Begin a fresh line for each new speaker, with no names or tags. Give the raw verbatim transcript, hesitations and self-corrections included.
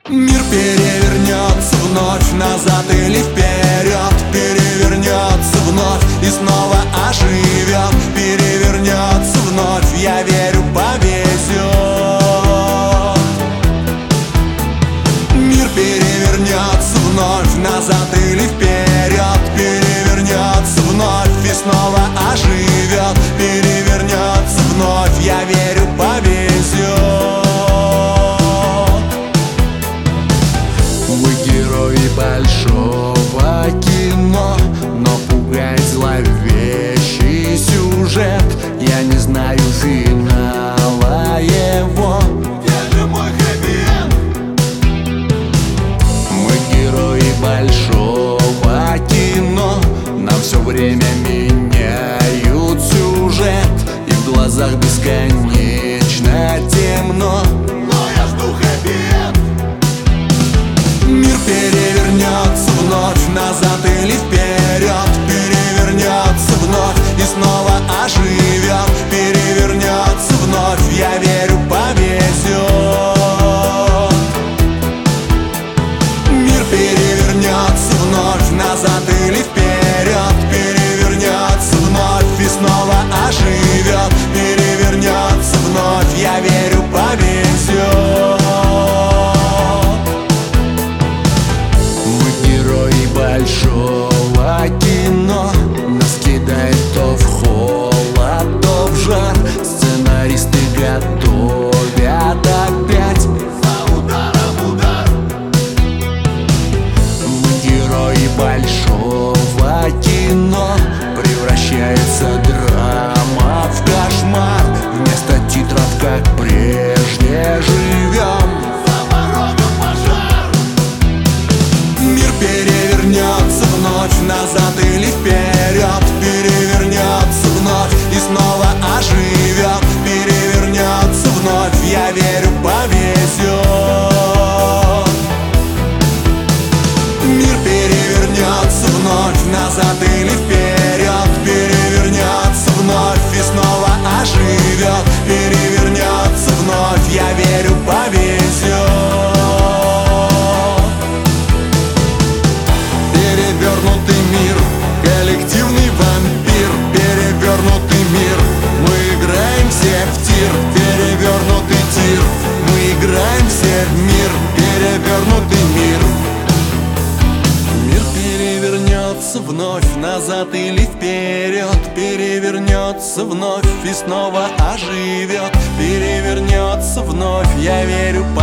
Мир перевернется вновь, назад или вперед. Перевернется вновь и снова оживет. Перевернется вновь, я верю, повезет. Мир перевернется вновь, назад или вперед. Перевернется вновь и снова оживет. Перевернется вновь, я верю, повезет. Вы герои большого кино, но пугает зловещий сюжет. Я не знаю финала его. Где же мой хэппи-энд? Мы герои большого кино, нам все время меняют сюжет, и в глазах бесконечно темно. Но я жду хэппи-энд. Мир перевернется вновь, назад или вперед. Перевернется вновь и снова оживет. Перевернется вновь, я верю, повезет. Мир перевернется вновь, назад или вперед. Перевернется вновь и снова оживет. Перевернется вновь, я верю, повезет. Большого кино нас кидает то в холод, то в жар. Сценаристы готовят опять за ударом удар. Мы герои большого кино, превращается драма в кошмар. Вместо титров, как прежде, живем. Перевернется вновь, назад или вперед. Перевернется вновь и снова оживет. Перевернется вновь, я верю, повезет. Мир перевернется вновь, назад или вперед. Перевернется вновь и снова оживет. Перевернется вновь, я верю, повезет. Перевернутый мир, коллективный вампир. Перевернутый мир, мы играем все в тир. Перевернутый тир, мы играем все в мир. Перевернутый мир. Мир перевернется вновь, назад или вперед. Перевернется вновь и снова оживет. Перевернется вновь, я верю,